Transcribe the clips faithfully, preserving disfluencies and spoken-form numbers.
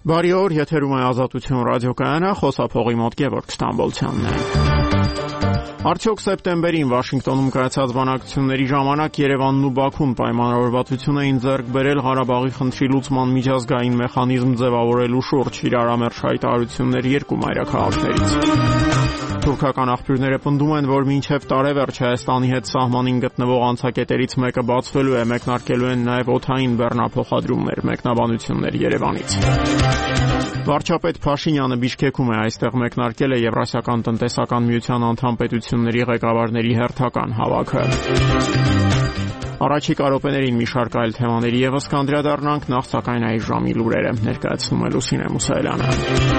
Բարի օր, եթերում է Ազատություն ռադիոկայանը, խոսափողի մոտ Գևորգ Ստամբոլցյանն է։ Արդյոք սեպտեմբերին Վաշինգտոնում կայացած բանակցությունների ժամանակ Երևանն ու Բաքուն պայմանավորվածություն էին ձեռք բերել Ղարաբաղի խնդրի լուծման միջազգային մեխանիզմ ձևավորելու շուրջ իրարամերժ հայտարարություններ երկու մայրաքաղաքներից։ Թուրքական աղբյուրները պնդում են, որ մինչև տարեվերջ Հայաստանի հետ սահմանին գտնվող անցակետերից մեկը բացվելու է, մեկնարկելու են նաև օդային բեռնափոխադրումներ, մեկնաբանություններ Երևանից։ Վարչապետ Փաշինյանը Բիշկեքում է, այստեղ մեկնարկել է Եվրասիական տնտեսական միության անդամ պետությունների ղեկավարների հերթական հավաքը։ Առաջիկա րոպեներին մի շարք այլ թեմաների ևս կանդրադառնանք, նախ սակայն այս ժամի լուրերը ներկայացնում է Լուսինե Մուսայելյանը։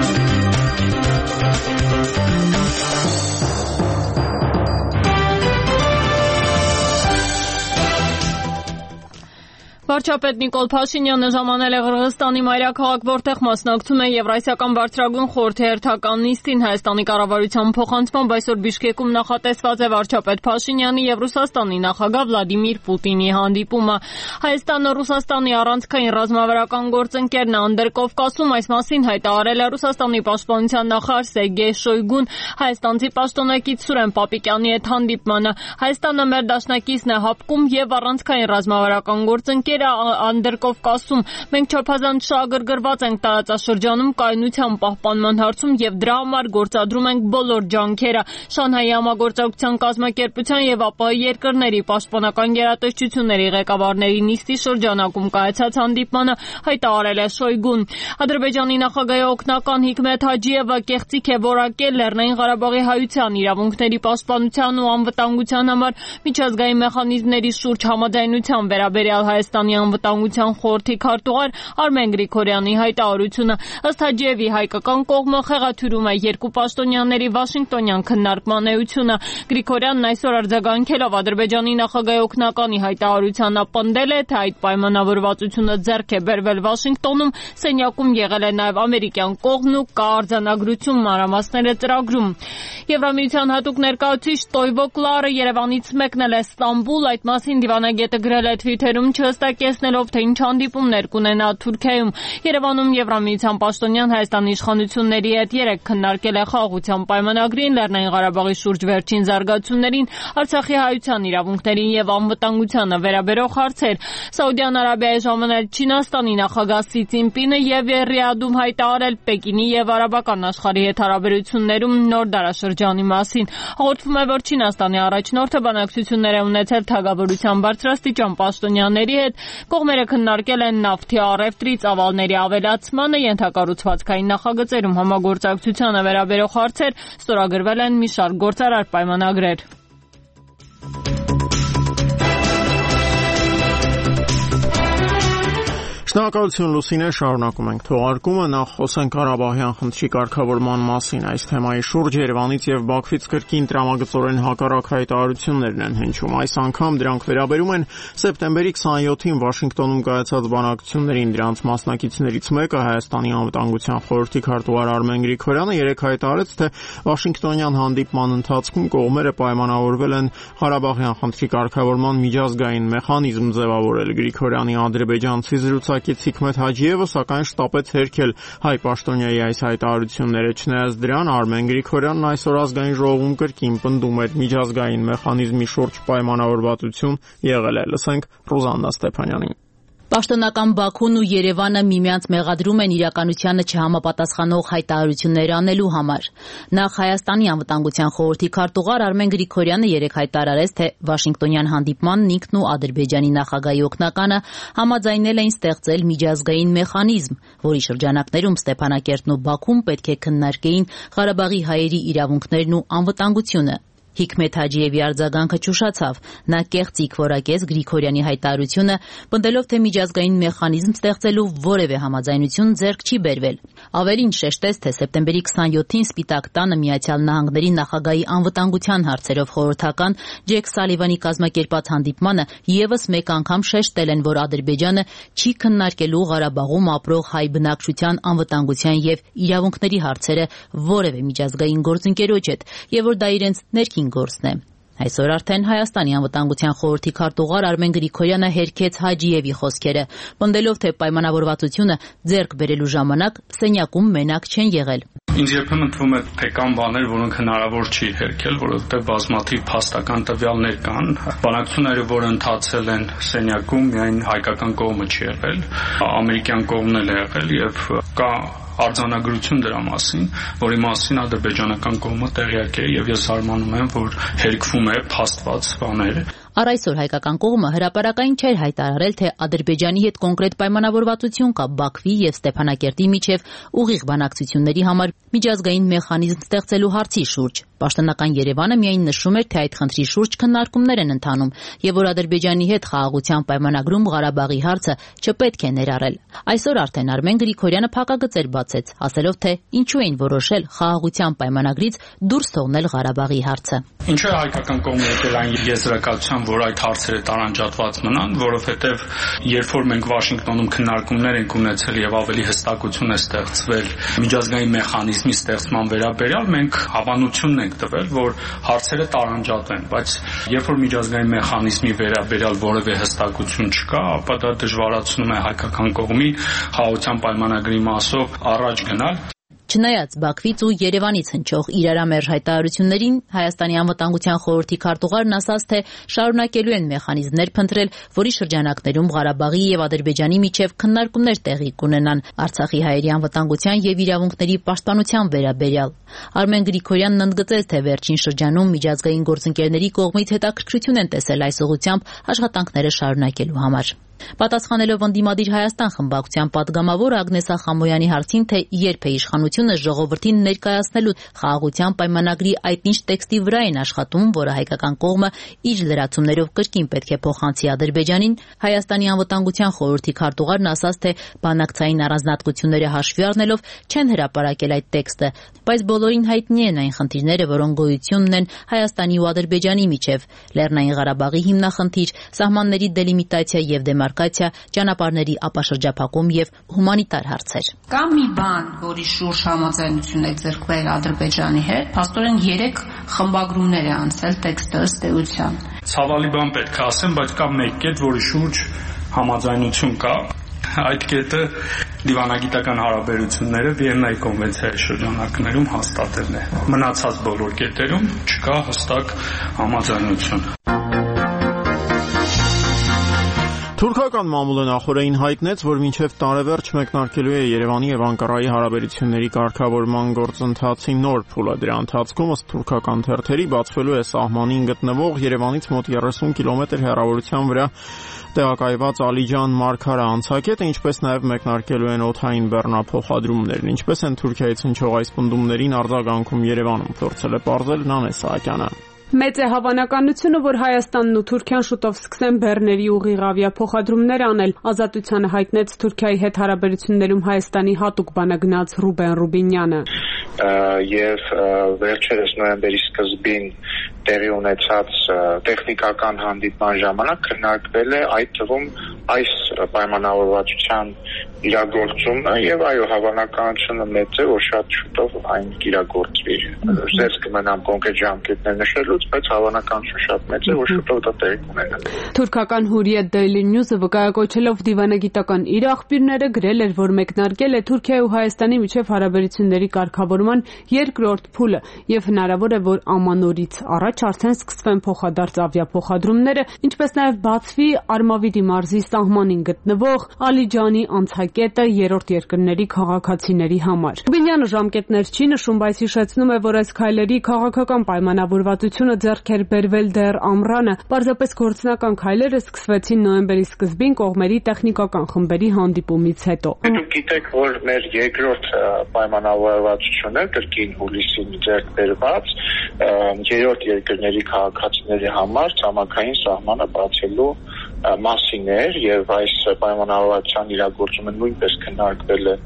Վարչապետ Նիկոլ Փաշինյանը ժամանել է Ղրղստանի մայրաքաղաք, որտեղ մասնակցում է Եվրասիական բարձրագույն խորհրդի հերթական նիստին։ Հայաստանի կառավարության փոխանցմամբ այսօր Բիշկեկում նախատեսված է վարչապետ Փաշինյանի եւ Ռուսաստանի նախագահ Վլադիմիր Պուտինի հանդիպումը։ Հայաստանը Ռուսաստանի առանցքային ռազմավարական գործընկերն է Անդրկովկասում, այս մասին հայտարարել է Ռուսաստանի պաշտպանության նախարար Սերգեյ Շոյգուն հայաստանցի պաշտոնակից Սուրեն Պապիկյանի հետ հանդիպմանը։ Հայաստանը մեր դաշնակիցն է հապկում եւ առանցքային ռազմավարական գործընկեր Անդրկովկասում։ Մենք չափազանց շահագրգռված ենք տարածաշրջանում կայունության պահպանման հարցում եւ դրա համար գործադրում ենք բոլոր ջանքերը։ Շանհայի համագործակցության կազմակերպության եւ ԱՊՀ երկրների պաշտպանական գերատեսչությունների ղեկավարների նիստի շրջանակում կայացած հանդիպմանը հայտարարել է Շոյգուն։ Ադրբեջանի նախագահի օգնական Հիկմետ Հաջիևը կեղծիք է որակել Լեռնային Ղարաբաղի հայության իրավունքների պաշտպանության ու անվտանգության համար միջազգային մեխանիզմների շուրջ համաձայնության վերաբերյալ Հայաստանի անվտանգության խորհրդի քարտուղար Արմեն Գրիգորյանի հայտարարությունը։ Ըստ Հաջիևի հայկական կողմը խեղաթյուրում է երկու պաշտոնյաների Վաշինգտոնյան քննարկման էությունը։ Գրիգորյանն այսօր արձագանքելով Ադրբեջանի նախագահի օգնականի հայտարարությանը պնդել է, թե այդ պայմանավորվածությունը ձեռք է բերվել Վաշինգտոնում, սենյակում եղել է նաև ամերիկյան կողմն ու կա արձանագրություն մանրամասները ծրագրում։ Եվրամիության հատուկ ներկայացուցիչ Տոյվո Կլարը Երևանից մեկնել է Ստամբուլ, այդ մասին դիվանագետը գրել է Twitter-ում չհստակեցնելով, թե ինչ հանդիպումներ կունենա Թուրքիայում։ Երևանում Եվրամիության պաշտոնյան Հայաստանի իշխանությունների հետ երեկ քննարկել է խաղաղության պայմանագրին, Լեռնային Ղարաբաղի շուրջ վերջին զարգացումներին, Արցախի հայության իրավունքներին եւ անվտանգությանը վերաբերող հարցեր։ Սաուդյան Արաբիայի ժամանել Չինաստանի նախագահ Սի Ցինպինը եւ Ռիադում հայտարարել Պեկինի եւ արաբական աշխարհի հետ հարաբերություններում նոր դարաշրջանի մասին։ Հաղորդվում է, որ Չինաստանի առաջնորդը բանակցություններ է ունեցել թագավորության բարձրաստիճան պաշտոնյաների հետ, կողմերը քննարկել են նավթի առևտրի ծավալների ավելացմանը, ենթակառուցվածքային նախագծերում համագործակցությանը վերաբերող հարցեր, ստորագրվել են մի շարք գործարար պայմանագրեր։ Շնորհակալություն Լուսինե, շարունակում ենք թողարկումը, նախ խոսենք Ղարաբաղյան խնդրի կարգավորման մասին։ Այս թեմայի շուրջ Երևանից եւ Բաքվից կրկին տրամագծորեն հակառակ հայտարարություններն են հնչում։ Այս անգամ դրանք վերաբերում են սեպտեմբերի քսաներկուին Վաշինգտոնում կայացած բանակցություններին։ Դրանց մասնակիցներից մեկը Հայաստանի անվտանգության խորհրդի քարտուղար Արմեն Գրիգորյանը երեկ հայտարարեց, թե Վաշինգտոնյան հանդիպման ընթացքում կողմերը պայմանավորվել են Ղարաբաղյան խնդրի կարգավորման միջազգային մեխանիզմ ձևավորել։ Գրիգորյանի ադրբեջանցի զրուցակիցը Հիկմետ Հաջիևը սակայն շտապեց հերքել հայ պաշտոնյայի այս հայտարարությունները։ Չնայած դրան, Արմեն Գրիգորյանն այսօր ազգային ժողովում կրկին պնդում էր միջազգային մեխանիզմի շուրջ պայմանավորվածություն եղել է։ Լսենք Ռուզաննա Ստեփանյանին։ Պաշտոնական Բաքուն ու Երևանը միմյանց մեղադրում են իրականությանը չհամապատասխանող հայտարարություններ անելու համար։ Նախ Հայաստանի անվտանգության խորհրդի քարտուղար Արմեն Գրիգորյանը երեկ հայտարարեց, թե Վաշինգտոնյան հանդիպմանն ինքն ու Ադրբեջանի նախագահի օգնականը համաձայնել էին ստեղծել միջազգային մեխանիզմ, որի շրջանակներում Ստեփանակերտն ու Բաքուն պետք է քննարկեին Ղարաբաղի հայերի իրավունքներն ու անվտանգությունը։ Հիկմետ Հաջիևի արձագանքը ճուշացավ։ Նա կեղծիք որակեց Գրիգորյանի հայտարարությունը, պնդելով, թե միջազգային մեխանիզմ ստեղծելու որևէ համաձայնություն ձեռք չի բերվել։ Ավելին շեշտեց, թե սեպտեմբերի քսաներկուին Սպիտակ տանը Միացյալ Նահանգների նախագահի անվտանգության հարցերով խորհրդական Ջեք Սալիվանի կազմակերպած հանդիպմանը ևս մեկ անգամ շեշտել են, որ Ադրբեջանը չի քննարկելու Ղարաբաղում ապրող հայ բնակչության անվտանգության եւ իրավունքների հարցերը որևէ միջազգային գործընկերոջ հետ, եւ որ դա իրենց ներքին գործն է։ Այսօր արդեն Հայաստանի անվտանգության խորհրդի քարտուղար Արմեն Գրիգորյանը հերքեց Հաջիևի խոսքերը, պնդելով, թե պայմանավորվածությունը ձեռք բերելու ժամանակ սենյակում մենակ չեն եղել։ Ինձ երբեմն թվում է, թե կան բաներ, որոնք հնարավոր չի հերքել, որովհետև բազմաթիվ փաստական տվյալներ կան։ Բանակցությունները, որը ընթացել են սենյակում, միայն հայկական կողմը չի եղել, ամերիկյան կողմն էլ է եղել եւ կա արձանագրություն դրա մասին, որի մասին ադրբեջանական կողմը տեղյակ է եւ ես զարմանում եմ, որ հերքվում է փաստված բաներ։ Առ այսօր հայկական կողմը հրապարակային չէր հայտարարել, թե Ադրբեջանի հետ կոնկրետ պայմանավորվածություն կա Բաքվի եւ Ստեփանակերտի միջև ուղիղ բանակցությունների համար միջազգային մեխանիզմ ստեղծելու հարցի շուրջ։ Պաշտոնական Երևանը միայն նշում էր, թե այդ խնդրի շուրջ քննարկումներ են ընթանում եւ որ Ադրբեջանի հետ խաղաղության պայմանագրում Ղարաբաղի հարցը չպետք է ներառել։ Այսօր արդեն Արմեն Գրիգորյանը փակագծեր բացեց, ասելով, թե ինչու էին որոշել խաղաղության պայմանագրից դուրս թողնել Ղարաբաղի հարցը։ Ինչու է հայկական կողմը եկել այն եզրակացության, որ այդ հարցերը տարանջատված մնան, որովհետև երբ որ մենք Վաշինգտոնում քննարկումներ ենք ունեցել եւ ավելի հստակություն է ստեղծվել միջազգային մեխանիզմի ստեղծման վերաբերյալ, մենք հավանությունն ենք տվել, որ հարցերը տարանջատվեն, բայց երբ որ միջազգային մեխանիզմի վերաբերյալ որևէ հստակություն չկա, ապա դա դժվարացնում է հայկական կողմի խաղաղության պայմանագրի մասով առաջ գնալ։ Չնայած Բաքվից ու Երևանից հնչող իրարամերժ հայտարարություններին, Հայաստանի անվտանգության խորհրդի քարտուղարն ասաց, թե շարունակելու են մեխանիզմներ փնտրել, որի շրջանակներում Ղարաբաղի եւ Ադրբեջանի միջև քննարկումներ տեղի կունենան Արցախի հայերի անվտանգության եւ իրավունքների պաշտպանության վերաբերյալ։ Արմեն Գրիգորյանն ընդգծեց, թե վերջին շրջանում միջազգային գործընկերների կողմից հետաքրքրություն են տեսել այս ուղղությամբ աշխատանքները շարունակելու համար։ Պատասխանելով ընդդիմադիր Հայաստան խմբակցության պատգամավոր Ագնես Ախամոյանի հարցին, թե երբ է իշխանությունը ժողովրդին ներկայացնելու խաղաղության պայմանագրի այդ ինչ տեքստի վրա են աշխատում, որը հայկական կողմը իր լրացումներով կրկին պետք է փոխանցի Ադրբեջանին, Հայաստանի անվտանգության խորհրդի քարտուղարն ասաց, թե բանակցային առանձնահատկությունները հաշվի առնելով չեն հրապարակել այդ տեքստը, բայց բոլորին հայտնի են այն խնդիրները, որոնք գոյություն ունեն Հայաստանի ու Ադրբեջանի միջև՝ Լեռնային Ղարաբաղի հիմնախնդիր, սահմանների դելիմիտացիա եւ դեմարկացիա, ճանապարհների ապաշրջափակում եւ հումանիտար հարցեր։ Կա մի բան, որի շուրջ համաձայնություն է ձեռք բերել Ադրբեջանի հետ, փաստորեն երեք խմբագրումներ է անցել տեքստը ըստ էության։ Ցավալի բան պետք է ասեմ, բայց կա մեկ կետ, որի շուրջ համաձայնություն կա։ Այդ կետը դիվանագիտական հարաբերությունները Վիեննայի կոնվենցիայի շրջանակներում հաստատելն է։ Մնացած բոլոր կետերում չկա հստակ համաձայնություն։ Թուրքական մամուլը նախորդին հայտնեց, որ մինչև տարեվերջ մեկնարկելու է Երևանի եւ Անկարայի հարաբերությունների կարգավորման գործընթացի նոր փուլը։ Դրա ընթացքում ըստ թուրքական թերթերի բացվելու է սահմանին գտնվող Երևանից մոտ երեսուն կիլոմետր հեռավորության վրա տեղակայված Ալիջան-Մարգարա անցակետը, ինչպես նաև մեկնարկելու են օդային բեռնափոխադրումներն, ինչպես են Թուրքիայից հնչող այս պնդումներին արձագանքում Երևանում, փորձել է պարզել Նանե Սահակյանը։ Մեծ է հավանականությունը, որ Հայաստանն ու Թուրքիան շուտով սկսեն բեռների ուղիղ ավիափոխադրումներ անել, Ազատությանը հայտնեց Թուրքիայի հետ հարաբերություններում Հայաստանի հատուկ բանագնաց Ռուբեն Ռուբինյանը։ Եվ վերջերս նոյեմբերի սկզբին տեղի ունեցած տեխնիկական հանդիպման ժամանակ քննարկվել է այդ թվում այս պայմանավորվածության իրագործումը եւ այո հավանականությունը մեծ է, որ շատ շուտով այն կիրագործվի։ Զերծ կմնամ կոնկրետ ժամկետներ նշելուց, բայց հավանականությունը շատ մեծ է, որ շուտով դա տեղի կունենա։ Թուրքական Hurriyet Daily News-ը վկայակոչելով դիվանագիտական իր աղբյուրները գրել էր, որ մեկնարկել է Թուրքիայի ու Հայաստանի միջև հարաբերությունների կարգավորման երկրորդ փուլը եւ հնարավոր է, որ ամանորից առաջ արդեն սկսվեն փոխադարձ ավիափոխադրումները, ինչպես նաեւ բացվի Արմավիրի մարզի սահմանին գտնվող Ալիջանի անցակետը երրորդ երկրների քաղաքացիների համար։ Ռուբինյանը ժամկետներ չի նշում, բայց հիշեցնում է, որ այս քայլերի քաղաքական պայմանավորվածությունը ձեռք էր բերվել դեռ ամռանը, պարզապես գործնական քայլերը սկսվեցին նոյեմբերի սկզբին կողմերի տեխնիկական խմբերի հանդիպումից հետո։ Դուք գիտեք, որ մեր երկրորդ պայմանավորվածությունը կրկին հուլիսին ձեռք բերված երրորդ երկրների քաղաքացիների համար ցամաքային սահմանը բացելու մասին էր եւ այս պայմանավորվածության իրագործումը նույնպես քննարկվել է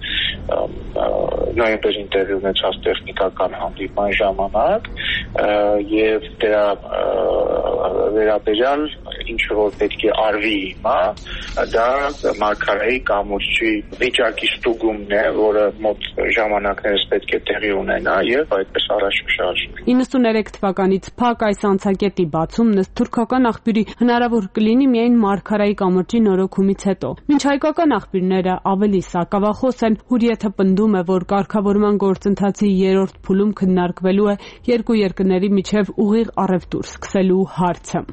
նոյեմբերին տեղի ունեցած տեխնիկական հանդիպման ժամանակ եւ դրա վերաբերյալ ինչ որ պետք է արվի հիմա դա մարգարեի կամուրջի վիճակի ստուգումն է, որը մոտ ժամանակներս պետք է տեղի ունենա եւ այդպես առաջ շարժվի։ իննսուններեք թվականից փակ այս անցակետի բացումն ըստ թուրքական աղբյուրի հնարավոր կլինի միայն մարգարեի կամրջի նորոգումից հետո։ Մինչ հայկական աղբյուրները ավելի սակավախոս են, Հուրիեթը պնդում է, որ կարգավորման գործընթացի երրորդ փուլում քննարկվելու է երկու երկրների միջև ուղիղ առևտուր սկսելու հարցը։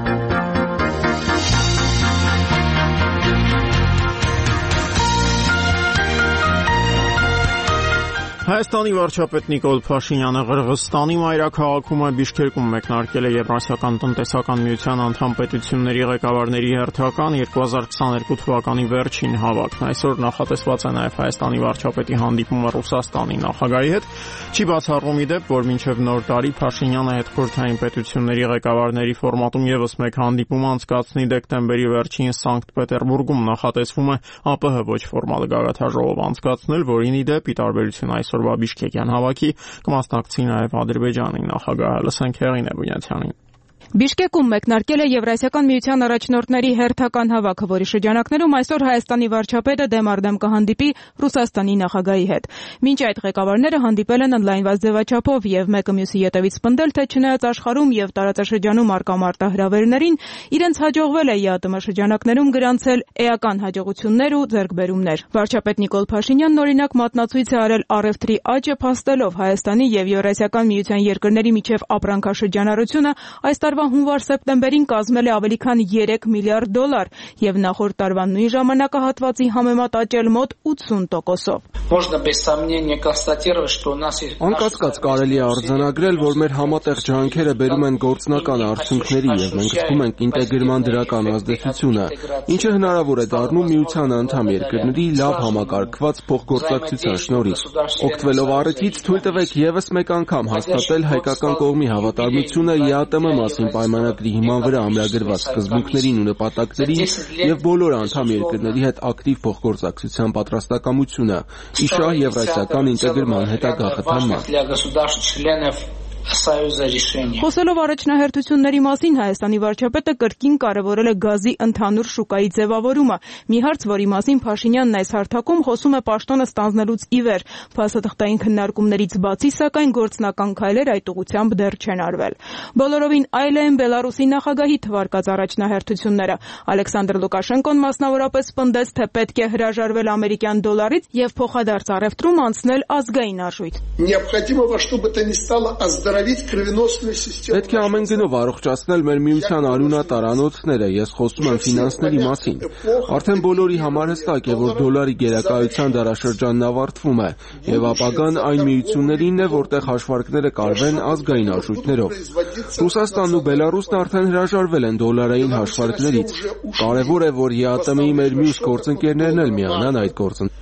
Հայաստանի վարչապետ Նիկոլ Փաշինյանը Ղրղստանի մայրաքաղաքում Բիշքեկում մեկնարկել է Եվրասիական տնտեսական միության անդամ պետությունների ղեկավարների հերթական երկու հազար քսաներկու թվականի վերջին հավաքն։ Այսօր նախատեսված է նաև Հայաստանի վարչապետի հանդիպումը Ռուսաստանի նախագահի հետ։ Չի բացառվում ի դեպ, որ մինչև նոր տարի Փաշինյանը հետխորհրդային պետությունների ղեկավարների ֆորմատում եւս մեկ հանդիպում անցկացնի դեկտեմբերի վերջին Սանկտ Պետերբուրգում։ Նախատեսվում է ԱՊՀ ոչ ֆորմալ գագաթաժողով անցկացնել, որին ի դեպ ի տարբերություն այս օրվա Բիշքեկյան հավաքի կմասնակցի նաև Ադրբեջանի նախագահը։ Լսենք Հեղինե Բունյացյանին։ Բիշկեկում մեկնարկել է Եվրասիական միության առաջնորդների հերթական հավաքը, որի շրջանակներում այսօր Հայաստանի վարչապետը դեմարդեմ կհանդիպի Ռուսաստանի նախագահի հետ։ Մինչ այդ ղեկավարները հանդիպել են ընդլայնված ձևաչափով եւ մեկը մյուսի ետևից պնդել, թե չնայած աշխարհում եւ տարածաշրջանում արկա մարտահրավերներին, իրենց հաջողվել է ԵԱՏՄ շրջանակներում գրանցել էական հաջողություններ ու ձեռքբերումներ։ Վարչապետ Նիկոլ Փաշինյանն օրինակ մատնացույց է արել առևտրի աճը փաստելով Հայաստանի եւ Եվրասիական միության երկրների միջև ապրանքաշրջանառությունը այս տարվա հունվար-սեպտեմբերին կազմել է ավելի քան երեք միլիարդ դոլար եւ նախորդ տարվա նույն ժամանակահատվածի համեմատ աճել մոտ ութսուն տոկոսով։ Անկասկած կարելի է արձանագրել, որ մեր համատեղ ջանքերը բերում են գործնական արդյունքների եւ մենք զգում ենք ինտեգրման դրական ազդեցությունը, ինչը հնարավոր է դառնում միության անդամ երկրների լավ համակարգված փոխգործակցության շնորհիվ։ Օգտվելով առիթից թույլ տվեք եւս մեկ անգամ հաստատել հայկական կողմի հավատարմությունը ԵԱՏՄ մասին պայմանագրի հիման վրա ամրագրված սկզբունքներին ու նպատակներին եւ բոլոր անդամ երկրների հետ ակտիվ փոխգործակցության պատրաստակամությունը, ի շահ եվրասիական ինտեգրման հետագա խթանման։ Խոսելով առաջնահերթությունների մասին Հայաստանի վարչապետը կրկին կարևորել է գազի ընդհանուր շուկայի ձևավորումը։ Մի հարց, որի մասին Փաշինյանն այս հարթակում խոսում է պաշտոնը ստանձնելուց ի վեր։ Փաստաթղթային քննարկումներից բացի, սակայն գործնական քայլեր այդ ուղղությամբ դեռ չեն արվել։ Բոլորովին այլ են Բելարուսի նախագահի թվարկած առաջնահերթությունները։ Ալեքսանդր Լուկաշենկոն մասնավորապես պնդեց, թե պետք է հրաժարվել ամերիկյան դոլարից եւ փոխադարձ առևտրում անցնել ազգային արժույթ։ Պետք է ամեն գնով առողջացնել մեր միության արյունատար անոթները, ես խոսում եմ ֆինանսների մասին։ Արդեն բոլորի համար հստակ է, որ դոլարի գերակայության դարաշրջանն ավարտվում է, եւ ապագան այն միություններինն է, որտեղ հաշվարկները կարվեն ազգային արժույթներով։ Ռուսաստանն ու Բելարուսն արդեն հրաժարվել են դոլարային հաշվարկներից։ Կարևոր է, որ ԵԱՏՄ-ի մեր մյուս գործընկերներն էլ միանան այդ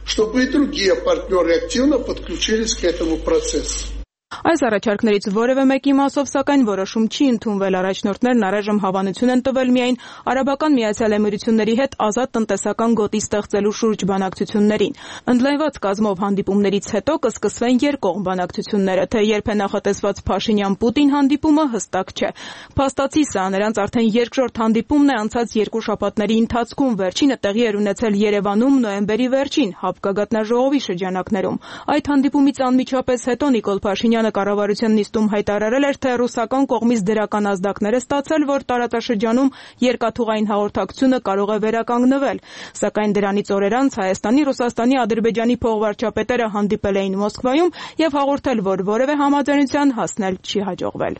գործընթացին։ Այս առաջարկներից որևէ մեկի մասով, սակայն որոշում չի ընդունվել։ Առաջնորդներն առայժմ հավանություն են տվել միայն Արաբական Միացյալ Էմիրությունների հետ ազատ տնտեսական գոտի ստեղծելու շուրջ բանակցություններին։ Ընդլայնված կազմով հանդիպումներից հետո կսկսվեն երկկողմ բանակցությունները, թե երբ է նախատեսված Փաշինյան-Պուտին հանդիպումը հստակ չէ։ Փաստացի սա նրանց արդեն երկրորդ հանդիպումն է անցած երկու շաբաթների ընթացքում, վերջինը տեղի էր ունեցել Երևանում նոյեմբերի վերջին Հապկագատնաժողովի շրջանակներում։ Այդ հանդիպումից անմիջապես հետո Նիկոլ Փաշինյանը կառավարության նիստում հայտարարել էր, թե ռուսական կողմից դրական ազդակներ է ստացել, որ տարածաշրջանում երկաթուղային հաղորդակցությունը կարող է վերականգնվել։ Սակայն դրանից օրեր անց Հայաստանի, Ռուսաստանի, Ադրբեջանի փոխվարչապետերը հանդիպել էին Մոսկվայում եւ հաղորդել, որ որևէ համաձայնության հասնել չի հաջողվել։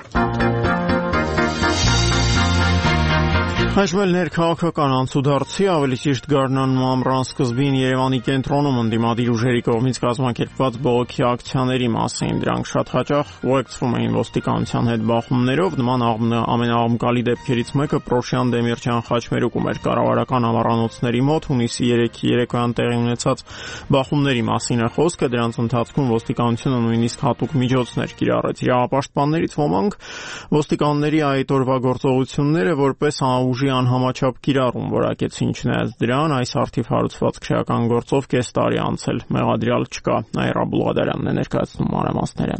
Հաշվել ներքաղաքական անցուդարձի, ավելի ճիշտ գարնանման ամռան սկզբին Երևանի կենտրոնում ընդդիմադիր ուժերի կողմից կազմակերպված բողոքի ակցիաների մասին։ Դրանք շատ հաճախ ուղեկցվում էին ոստիկանության հետ բախումներով։ Նման ամենաաղմկալի դեպքերից մեկը Պրոշյան Դեմիրճյան խաչմերուկում էր։ Կառավարական ամառանոցների մոտ հունիսի երեքի երեկոյան տեղի ունեցած բախումների մասին է խոսքը։ Դրանց ընթացքում ոստիկանությունը նույնիսկ հատուկ միջոցներ կիրառեց։ Իրավապաշտպաններից ոմանք ոստիկանների այդ օրվա գործողությունները որպես անուժ ուժի անհամաչափ կիրառում որակեցին չնայած դրան, այս արդիվ հարուցված քրեական գործով կես տարի անցել, մեղադրյալ չկա, Նաիրա Բուլղադարյանն է ներկայացնում մանրամասները։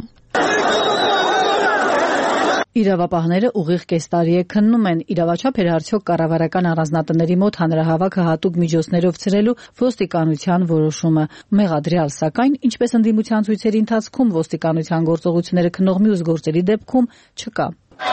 Իրավապահները ուղիղ կես տարի է քննում են իրավաչափ էր արդյոք կառավարական առանձնատների մոտ հանրահավաքը հատուկ միջոցներով ցրելու ոստիկանության որոշումը։ Մեղադրյալ, սակայն, ինչպես ընդդիմության ցույցերի ընթացքում ոստիկանության գործողությունները քննող մյուս գործերի դեպքում չկա։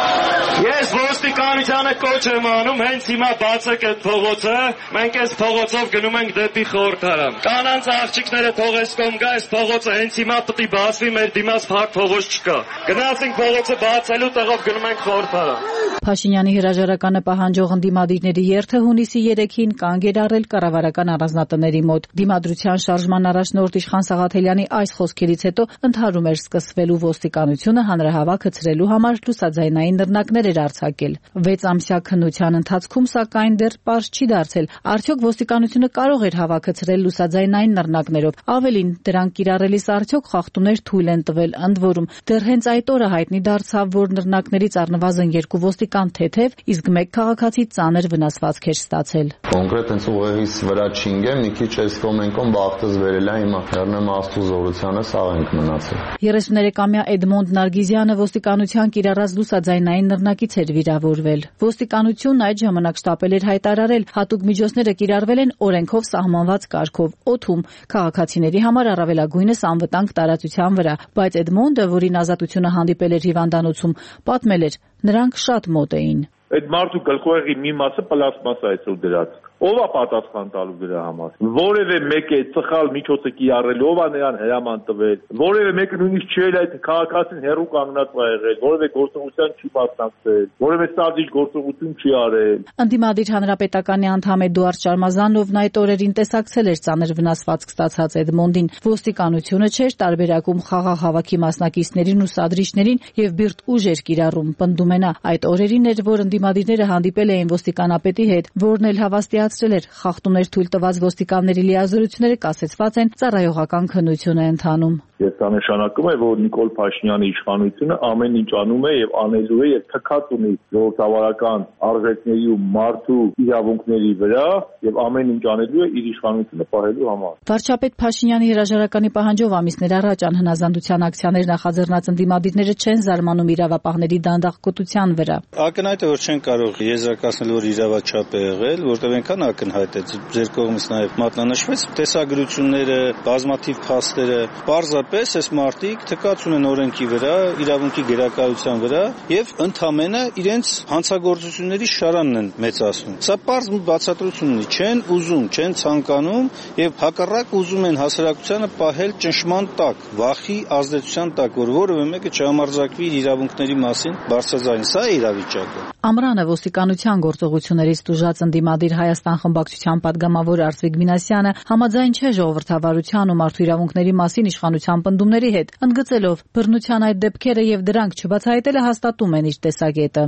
Ես ոստիկանությանը կոչ եմ անում, հենց հիմա բացեք այդ փողոցը, մենք այս փողոցով գնում ենք դեպի խորհրդարան։ Կանանց աղջիկները թողես կողմ գա, այս փողոցը հենց հիմա պետք է բացվի, մեր դիմաց փակ փողոց չկա։ Գնացինք փողոցը բացելու տեղով գնում ենք խորհրդարան։ Փաշինյանի հրաժարականը պահանջող ընդդիմադիրների երթը հունիսի երեքին կանգ էր առել կառավարական առանձնատների մոտ։ Դիմադրության շարժման առաջնորդ Իշխան Սաղաթելյանի այս խոսքերից հետո ընդհարում էր սկսվելու ոստիկանությունը հանրահավաքը ցրելու համար լուսաձայնային նռնակներ էր արձակել։ վեց ամսյա քննության ընթացքում սակայն դեռ պարզ չի դարձել, արդյոք ոստիկանությունը կարող էր հավաքը ցրել լուսաձայնային նռնակներով։ Ավելին, դրանք կիրառելիս արդյոք խախտումներ թույլ են տվել, ընդ որում դեռ հենց այդ օրը հայտնի դարձավ, որ նռնակներից առնվազն երկու ոստիկան թեթև, իսկ մեկ քաղաքացի ծանր վնասվածք էր ստացել։ Կոնկրետ հենց ուղեղից վրա չինգեմ, մի քիչ էս կոմենկոն բախտս վերել է հիմա։ Հեռնեմ աստու զորությանը սաղ ենք մնացել։ երեսուներեքամյա Էդմոնդ Նարգիզյանը ոստիկանության կիրառած լուսաձայնային նռնակից էր վիրավորվել։ Ոստիկանությունն այդ ժամանակ շտապել էր հայտարարել, հատուկ միջոցները կիրառվել են օրենքով սահմանված կարգով, օդում, քաղաքացիների համար առավելագույնս անվտանգ տարածության վրա, բայց Էդմոնդը, որին ազատությունը հանդիպել էր հիվանդանոցում, պատմել էր, նրանք շատ մոտ էին։ Այդ մարդու գլխուեղի մի մասը պլաստմասա է դրած։ Ով է պատասխան տալու դրա համար։ Որևէ մեկը ծխալ միջոցը կիրառել, ով է նրան հրաման տվել։ Որևէ մեկը նույնիսկ չէր այդ քաղաքացին հերու կանգնած ա եղել, որևէ գործողության չի մասնակցել, որևէ սազիչ գործողություն չի արել։ Ընդդիմադիր հանրապետականի անդամ Էդուարդ Շարմազանովն այդ օրերին տեսակցել էր ծանր վնասվածք ստացած Էդմոնդին։ Ոստիկանությունը չէր տարբերակում խաղաղ հավաքի մասնակիցներին ու սադրիչներին եւ բիրտ ուժ էր կիրառում, պնդում է նա։ Այդ օրերին էր, որ ընդդիմադիրները հանդիպել էին ոստիկանապետի հետ, որն էլ հավաստիացրել էր, խախտումներ թույլ տված ոստիկանների լիազորությունները կասեցված են, ծառայողական քննություն է ընթանում։ Ես դա նշանակում է, որ Նիկոլ Փաշինյանի իշխանությունը ամեն ինչ անում է եւ անելու է եւ թքած ունի ժողովրդավարական արժեքների ու մարդու իրավունքների վրա եւ ամեն ինչ անելու է իր իշխանությունը պահելու համար։ Վարչապետ Փաշինյանի հրաժարականի պահանջով ամիսներ առաջ անհնազանդության ակցիաներ նախաձեռնած ընդդիմադիրները չեն զարմանում իրավապահների դանդաղկոտության վրա։ Ակնհայտ է, որ չեն կարող եզրակացնել, որ իրավաչափ է եղել, որտեղ այնքան ակնհայտ է, ձեր կողմից նաեւ մատնանշվեց տեսագրությունները, բազմաթիվ փաստերը, պարզապես այս մարդիկ թքած ունեն օրենքի վրա, իրավունքի գերակայության վրա եւ ընդամենը իրենց հանցագործությունների շարանն են մեծացնում։ Սա պարզ բացատրություն ունի, չեն ուզում, չեն ցանկանում եւ հակառակ ուզում են հասարակությանը պահել ճնշման տակ, վախի ազդեցության տակ, որ որևէ մեկը չհամարձակվի իր իրավունքների մասին բարձրաձայն։ Սա է իրավիճակը։ Ամռանը ոստիկանության գործողություններից տուժած ընդդիմադիր Հայաստան խմբակցության падգամավոր Արծվիկ Մինասյանը համաձայն չէ ժողովրդավարության ու մարդու իրավունքների մասին իշխանության պնդումների հետ, ընդգծելով բռնության այդ դեպքերը եւ դրանք չբացահայտելը հաստատում են իր տեսակետը։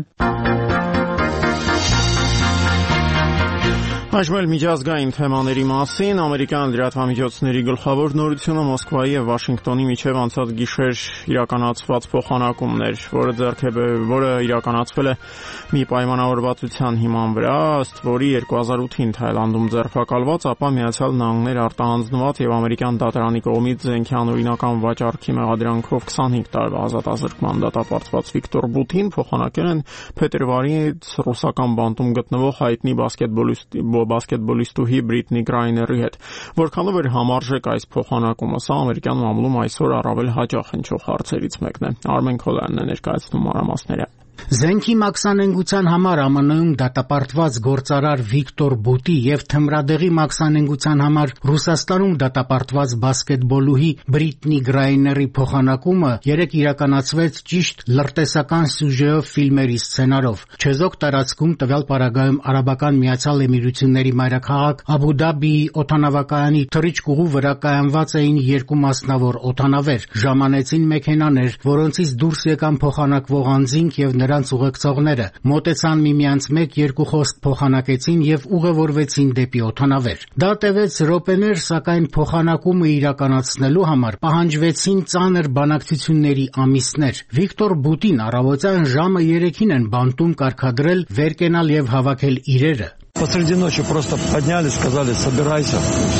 Այժմ միջազգային թեմաների մասին ամերիկյան լրատվամիջոցների գլխավոր նորությունը Մոսկվայի եւ Վաշինգտոնի միջև անցած գիշեր իրականացված փոխանակումն էր, որը ձեռք է որը իրականացվել է մի պայմանավորվածության հիման վրա, ըստ որի երկու հազար ութին Թայլանդում ձերբակալված, ապա Միացյալ Նահանգներ արտահանձնված եւ ամերիկյան դատարանի կողմից զենքյան օրինական վաճառքի մեղադրանքով քսանհինգ տարվա ազատազրկման դատապարտված Վիկտոր Բութին փոխանակել են փետրվարից ռուսական բանտում գտնվող հայտնի բասկետբոլիստ բասկետբոլիստուհի Բրիտնի Գրայների հետ, որքանով էր համարժեք այս փոխանակումը, սա ամերիկյան մամուլում այսօր առավել հաճախ հնչող հարցերից մեկն է։ Արմեն Քոլյանն է ներկայացնում մանրամասները։ Զենքի մաքսանենգության համար ԱՄՆ-ում դատապարտված գործարար Վիկտոր Բուտի եւ թմրադեղի մաքսանենգության համար Ռուսաստանում դատապարտված բասկետբոլուհի Բրիտնի Գրայների փոխանակումը երեկ իրականացվեց ճիշտ լրտեսական սյուժեով ֆիլմերի սցենարով։ Չեզոք տարածքում տվյալ պարագայում Արաբական Միացյալ Էմիրությունների մայրաքաղաք Աբու Դաբիի օդանավակայանի թռիչքուղու վրա կայանված էին երկու մասնավոր օդանավեր, ժամանեցին մեքենաներ, որոնցից դուրս եկան փոխանակվող անձինք եւ նրանց ուղեկցողները, մոտեցան միմյանց մեկ երկու խոսք փոխանակեցին եւ ուղևորվեցին դեպի օդանավեր։ Դա տևեց րոպեներ, սակայն փոխանակումը իրականացնելու համար պահանջվեցին ծանր բանակցությունների ամիսներ։ Վիկտոր Բուտին առավոտյան ժամը երեքին են բանտում կարգադրել վեր կենալ եւ հավաքել իրերը։ Посреди ночи просто подняли, сказали: «Собирайся».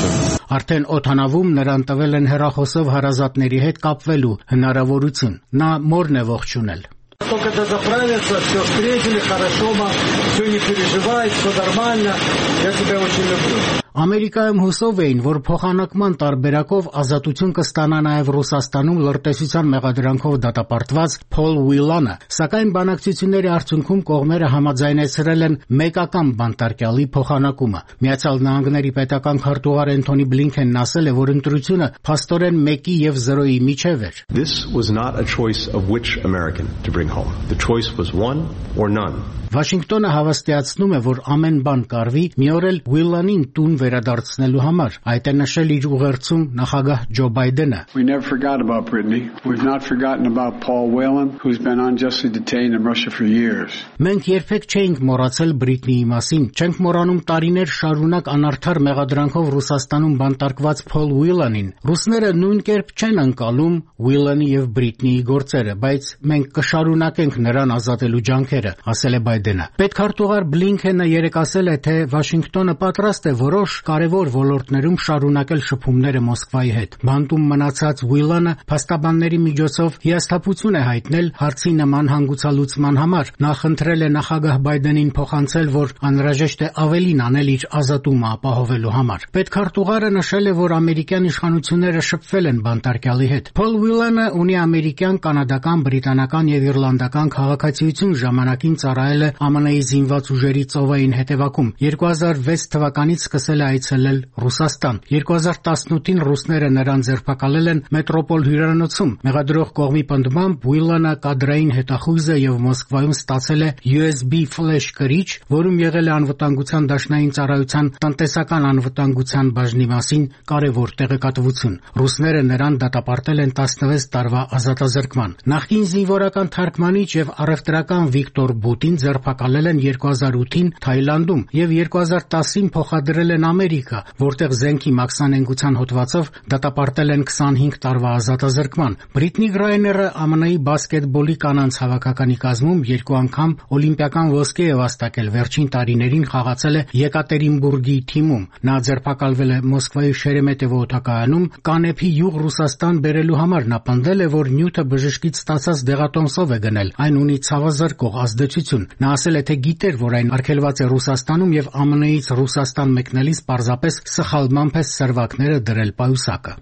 Արդեն օդանավում նրան տվել են հեռախոսով հարազատների հետ կապվելու հնարավորություն։ Նա մորն է ողջունել։ Только это заправится, все встретили, хорошо, все не переживай, все нормально, я тебя очень люблю. Ամերիկայում հուսով էին, որ փոխանակման տարբերակով ազատություն կստանա նաև Ռուսաստանում լրտեսության մեղադրանքով դատապարտված Փոլ Ուիլանը, սակայն բանակցությունների արդյունքում կողմերը համաձայնեցրել են մեկական բանտարկյալի փոխանակումը։ Միացյալ Նահանգների պետական քարտուղար Էնթոնի Բլինքենն ասել է, որ ընտրությունը փաստորեն մեկի եւ զրոյի միջև էր։ This was not a choice of which American to bring home. The choice was one or none. Վաշինգտոնը հավաստիացնում է, որ ամեն բան կարվի մի օր էլ Ուիլանին տուն վերադարձնելու համար։ Այդ է նշել իր ուղերձում նախագահ Ջո Բայդենը։ We never forgot about Brittany. We've not forgotten about Paul Whelan, who's been unjustly detained in Russia for years. Մենք երբեք չէինք մոռացել Բրիտնիի մասին։ Չենք մոռանում տարիներ շարունակ անարդար մեղադրանքով Ռուսաստանում բանտարկված Փոլ Ուիլանին։ Ռուսները նույն կերպ չեն անցալում Ուիլանի եւ Բրիտնիի գործերը, բայց մենք կշարունակենք նրան ազատելու ջանքերը, ասել է Բայդենը։ Պետքարտուղար Բլինքենը երեկ ասել է, թե Վաշինգտոնը պատրաստ է որոշ կարևոր ոլորտներում շարունակել շփումները Մոսկվայի հետ։ Բանտում մնացած Ուիլանը փաստաբանների միջոցով հիասթափություն է հայտնել հարցի նման հանգուցալուծման համար։ Նա խնդրել է նախագահ Բայդենին փոխանցել, որ անհրաժեշտ է ավելին անել իր ազատումը ապահովելու համար։ Պետքարտուղարը նշել է, որ ամերիկյան իշխանությունները շփվել են բանտարկյալի հետ։ Փոլ Ուիլանը ունի ամերիկյան, կանադական, բրիտանական եւ իռլանդական քաղաքացիություն, ժամանակին ծառայել է Ամերիկայի զինված ուժերի ծովային հետևակում։ երկու հազար վեց թվականից սկսել է այցելել Ռուսաստան։ երկու հազար տասնութին ռուսները նրան ձերբակալել են Մետրոպոլ հյուրանոցում։ Մեղադրող կողմի պնդմամբ Ուիլանը կադրային հետախույզ է եւ Մոսկվայում ստացել է յու էս բի ֆլեշ կրիչ, որում եղել է անվտանգության դաշնային ծառայության տնտեսական անվտանգության բաժնի մասին կարևոր տեղեկատվություն։ Ռուսները նրան դատապարտել են տասնվեց տարվա ազատազրկման։ Նախկին զինվորական թարգմանիչ եւ առևտրական Վիկտոր Բուտին ձերբակալել են երկու հազար ութին Թայլանդում եւ երկու հազար տասին փոխադրել են Ամերիկա, որտեղ զենքի մաքսանենգության հոդվածով դատապարտել են քսանհինգ տարվա ազատազրկման։ Բրիտնի Գրայները Ամերիկայի բասկետբոլի կանանց հավաքականի կազմում երկու անգամ օլիմպիական ոսկե է վաստակել, վերջին տարիներին խաղացել է Եկատերինբուրգի թիմում։ Նա ձերբակալվել է Մոսկվայի Շերեմետևո օդակայանում կանեփի յուղ Ռուսաստան բերելու համար։ Նա պնդել է, որ նյութը բժշկից ստացած դեղատոմսով է գնել, այն ունի ցավազրկող ազդեցություն։ Նա ասել է, թե գիտեր, որ այն արգելված է Ռուսաստանում եւ Ամերիկայից Ռուսաստան մեկնելիս պարզապես սխալմամբ է սերվակները դրել պայուսակը։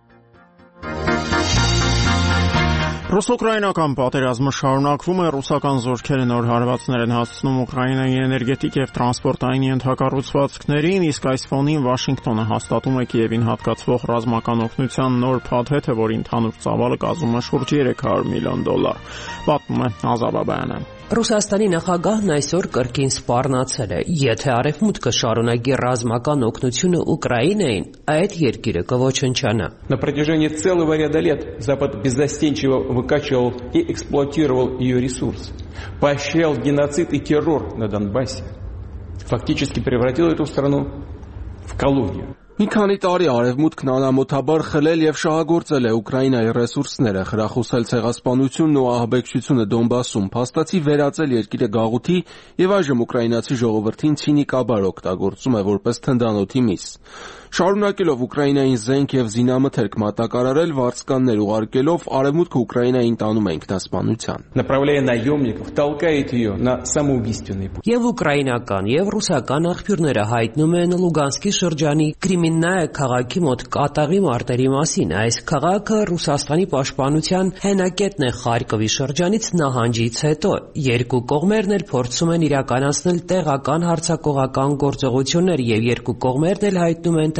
Ռուս-ուկրաինական պատերազմը շարունակվում է, ռուսական զորքերը նոր հարվածներ են հասցնում Ուկրաինայի էներգետիկ եւ տրանսպորտային ենթակառուցվածքներին, իսկ այս ֆոնին Վաշինգտոնը հաստատում է Կիևին հատկացվող ռազմական օգնության նոր փաթեթը, որի ընդհանուր ծավալը կազմում է շուրջ երեք հարյուր միլիոն դոլար։ Պատմում է Ազատ Բաբայանը։ Ռուսաստանի նախագահն այսօր կրկին սպառնացել է, եթե Արևմուտքը շարունակի ռազմական օգնությունը Ուկրաինային, այդ երկիրը կոչնչանա։ На протяжении целого ряда лет Запад беззастенчиво выкачивал и эксплуатировал ее ресурсы, поощрял геноцид и террор на Донбассе, фактически превратил эту страну в колонию. Մի քանի տարի Արևմուտքն անամոթաբար խլել եւ շահագործել է Ուկրաինայի ռեսուրսները, խրախուսել ցեղասպանությունն ու ահաբեկչությունը Դոնբասում, փաստացի վերածել երկիրը գաղութի եւ այժմ ուկրաինացի ժողովրդին ցինիկաբար օգտագործում է որպես թնդանոթի միս։ Շարունակելով Ուկրաինային զենք եւ զինամթերք մատակարարել, վարձկաններ ուղարկելով Արևմուտքը Ուկրաինային տանում է ինքնասպանության։ Направляя наемников, толкает ее на самоубийственный путь. Եվ ուկրաինական եւ ռուսական աղբյուրները հայտնում են Լուգանսկի շրջանի Կրիմիննայե քաղաքի մոտ կատաղի մարտերի մասին։ Այս քաղաքը Ռուսաստանի պաշտպանության հենակետն է Խարկովի շրջանից նահանջից հետո։ Երկու կողմերն էլ փորձում են իրականացնել տեղական հարձակողական գործողություններ եւ երկու կողմերն էլ հայտնում են, թե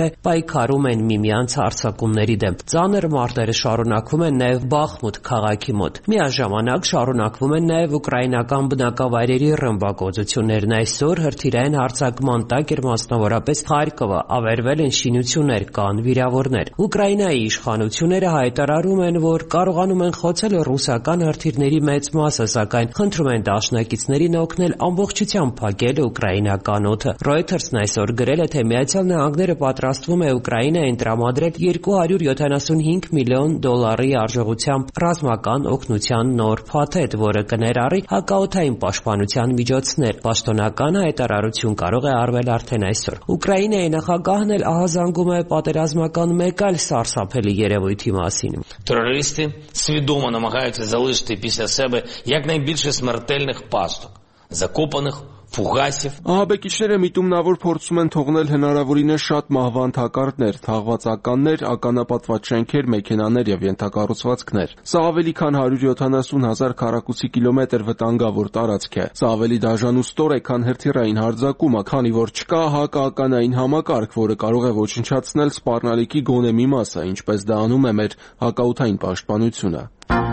թե պայքարում են միմյանց հարձակումների դեմ։ Ծանր մարտերը շարունակվում են նաև Բախմուտ քաղաքի մոտ։ Միաժամանակ շարունակվում են նաև ուկրաինական բնակավայրերի ռմբակոծություններն։ Այսօր հրթիռային հարձակման տակ էր մասնավորապես Խարկովը, ավերվել են շինություններ, կան վիրավորներ։ Ուկրաինայի իշխանությունները հայտարարում են, որ կարողանում են խոցել ռուսական հրթիռների մեծ մասը, սակայն խնդրում են դաշնակիցներին օգնել ամբողջությամբ փակել ուկրաինական օդը։ Reuters-ն այսօր գրել է, թե Միացյալ Նահանգները պատրաստվում է Ուկրաինային տրամադրել երկու հարյուր յոթանասունհինգ միլիոն դոլարի արժողությամբ ռազմական օգնության նոր փաթեթ, որը կներառի հակաօդային պաշտպանության միջոցներ։ Պաշտոնական հայտարարություն կարող է արվել արդեն այսօր։ Ուկրաինայի նախագահն էլ ահազանգում է պատերազմական մեկ այլ սարսափելի երևույթի մասին։ Терористи свідомо намагаються залишити після себе якнайбільше смертельних пасток, закопаних Ֆուգասիվ Ահաբեկիչները միտումնավոր փորձում են թողնել հնարավորինս շատ մահվան թակարդներ, թաղված ականներ, ականապատված շենքեր, մեքենաներ եւ ենթակառուցվածքներ։ Սա ավելի քան հարյուր յոթանասուն հազար քառակուսի կիլոմետր վտանգավոր տարածք է։ Սա ավելի դաժան ու ստոր է, քան հրթիռային հարձակումը, քանի որ չկա հակաականային համակարգ, որը կարող է ոչնչացնել սպառնալիքի գոնե մի մասը, ինչպես դա անում է մեր հակաօդային պաշտպանությունը։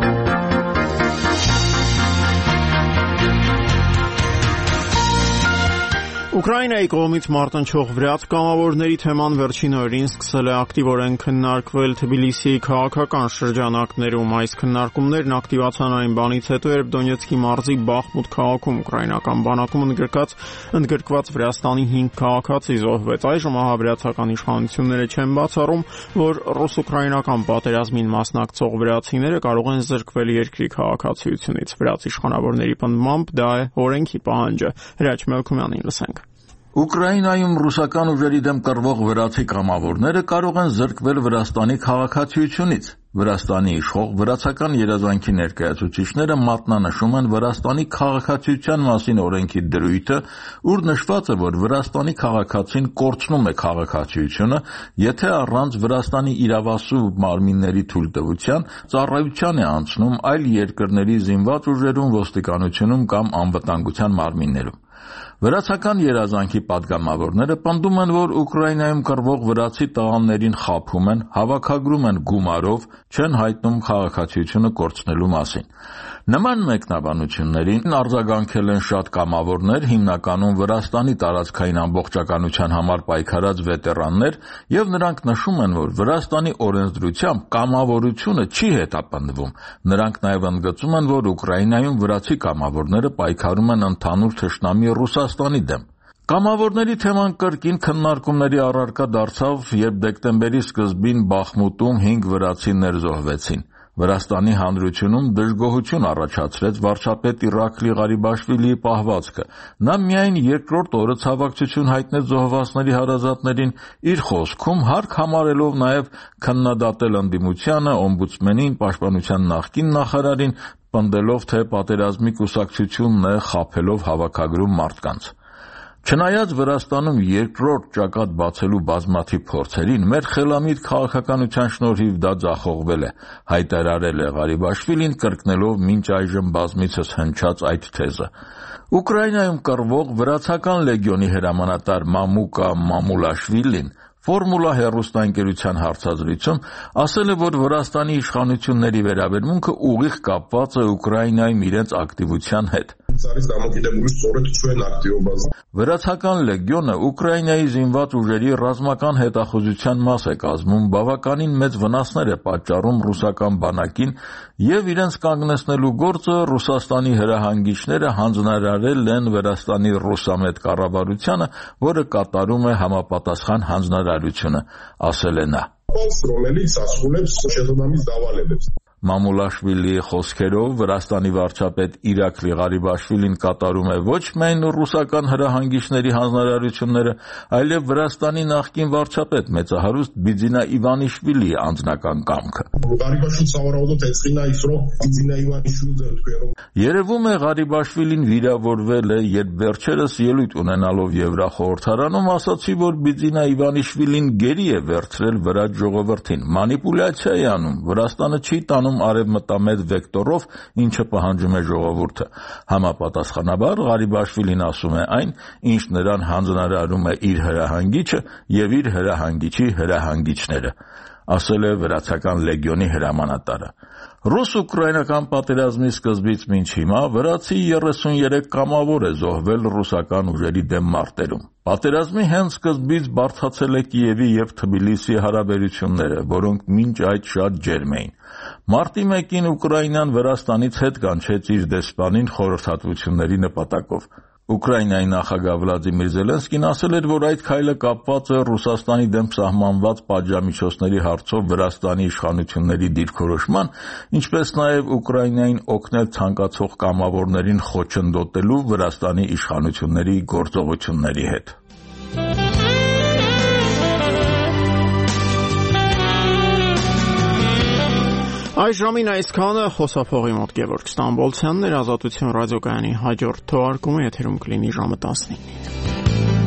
Ուկրաինայի կողմից մարտնչող վրաց կամավորների թեման վերջին օրերին սկսել է ակտիվորեն քննարկվել Թբիլիսիի քաղաքական շրջանակներում։ Այս քննարկումներն ակտիվացան այն բանից հետո, երբ Դոնեցկի մարզի Բախմուտ քաղաքում ուկրաինական բանակում ընդգրկած ընդգրկված Վրաստանի հինգ քաղաքացի զոհվեց։ Այժմ ահաբրացական իշխանությունները չեն բացառում, որ ռուս-ուկրաինական պատերազմին մասնակցող վրացիները կարող են զրկվել երկրի քաղաքացիությունից։ Վրաց իշխանավորների պնդմամբ դա է օրենքի պահանջը։ Հրաչ Մելքումյանին լսենք։ Ուկրաինայում ռուսական ուժերի դեմ կռվող վրացի կամավորները կարող են զրկվել Վրաստանի քաղաքացիությունից։ Վրաստանի իշխող վրացական երազանքի ներկայացուցիչները մատնանշում են Վրաստանի քաղաքացիության մասին օրենքի դրույթը, ուր նշված է, որ Վրաստանի քաղաքացին կորցնում է քաղաքացիությունը, եթե առանց Վրաստանի իրավասու մարմինների թույլտվության ծառայության է անցնում այլ երկրների զինված ուժերում, ոստիկանությունում կամ անվտանգության մարմիններում։ Վրացական երազանքի պատգամավորները պնդում են, որ Ուկրաինայում կռվող վրացի տղաներին խաբում են, հավաքագրում են գումարով, չեն հայտնում քաղաքացիությունը կորցնելու մասին։ Նման մեկնաբանություններին արձագանքել են շատ կամավորներ, հիմնականում Վրաստանի տարածքային ամբողջականության համար պայքարած վետերաններ, եւ նրանք նշում են, որ Վրաստանի օրենսդրությամբ կամավորությունը չի հետապնդվում։ Նրանք նաեւ ընդգծում են, որ Ուկրաինայում վրացի կամավորները պայքարում են ընդհանուր թշնամի Ռուսաստանի դեմ։ Կամավորների թեման կրկին քննարկումների առարկա դարձավ, երբ դեկտեմբերի սկզբին Բախմուտում հինգ վրացիներ զոհվեցին։ Վրաստանի հանրությունում դժգոհություն առաջացրեց վարչապետ Իրաքլի Ղարիբաշվիլիի պահվածքը։ Նա միայն երկրորդ օրը ցավակցություն հայտնեց զոհվածների հարազատներին, իր խոսքում հարկ համարելով նաև քննադատել ընդդիմությանը, օմբուդսմենին, պաշտպանության նախկին նախարարին, պնդելով, թե պատերազմի կուսակցությունն է խաբելով հավաքագրում մարդկանց։ Չնայած Վրաստանում երկրորդ ճակատ բացելու բազմաթիվ փորձերին, մեր խելամիտ քաղաքականության շնորհիվ դա ձախողվել է, հայտարարել է Ղարիբաշվիլին, կրկնելով մինչ այժմ բազմիցս հնչած այդ թեզը։ Ուկրաինայում կռվող վրացական լեգիոնի հրամանատար Մամուկա Մամուլաշվիլին Ֆորմուլա հեռուստաընկերության հարցազրույցում ասել է, որ Վրաստանի իշխանությունների վերաբերմունքը ուղիղ կապված է Ուկրաինայում իրենց ակտիվության հետ։ Վրացական լեգիոնը Ուկրաինայի զինված ուժերի ռազմական հետախուզության մաս է կազմում, բավականին մեծ վնասներ է պատճառում ռուսական բանակին եւ իրենց կանգնեցնելու գործը Ռուսաստանի հրահանգիչները հանձնարարել են Վրաստանի ռուսամետ կառավարությանը, որը կատարում է համապատասխան հանձնարարությունը, ասել է նա։ Մամուլաշվիլիի խոսքերով Վրաստանի վարչապետ Իրաքլի Ղարիբաշվիլին կատարում է ոչ միայն ռուսական հրահանգիչների հանձնարարությունները, այլև Վրաստանի նախկին վարչապետ մեծահարուստ Բիձինա Իվանիշվիլիի անձնական կամքը։ Երևում է Ղարիբաշվիլին վիրավորվել է, երբ վերջերս ելույթ ունենալով Եվրախորհրդարանում ասացի, որ Բիձինա Իվանիշվիլին գերի է վերցրել վրաց ժողովրդին, մանիպուլյացիա է անում, Վրաստանը չի տանում ընթանում արևմտամետ վեկտորով, ինչը պահանջում է ժողովուրդը։ Համապատասխանաբար Ղարիբաշվիլին ասում է այն, ինչ նրան հանձնարարում է իր հրահանգիչը եւ իր հրահանգիչի հրահանգիչները, ասել է վրացական լեգիոնի հրամանատարը։ Ռուս-ուկրաինական պատերազմի սկզբից մինչ հիմա վրացի երեսունյերեք կամավոր է զոհվել ռուսական ուժերի դեմ մարտերում։ Պատերազմի հենց սկզբից բարդացել է Կիևի եւ Թբիլիսի հարաբերությունները, որոնք մինչ այդ շատ ջերմ էին։ Մարտի մեկին Ուկրաինան Վրաստանից հետ կանչեց իր դեսպանին խորհրդատվությունների նպատակով։ Ուկրաինայի նախագահ Վլադիմիր Զելենսկին ասել էր, որ այդ քայլը կապված է Ռուսաստանի դեմ սահմանված պատժամիջոցների հարցով Վրաստանի իշխանությունների դիրքորոշման, ինչպես նաև Ուկրաինային օգնել ցանկացող կամավորներին խոչընդոտելու Վրաստանի իշխանությունների գործողությունների հետ։ Այս ժամին այսքանը խոսափողի մոտ Գևորգ Ստամբոլցյանն էր, Ազատություն ռադիոկայանի հաջորդ թողարկումը եթերում կլինի ժամը տասնինը։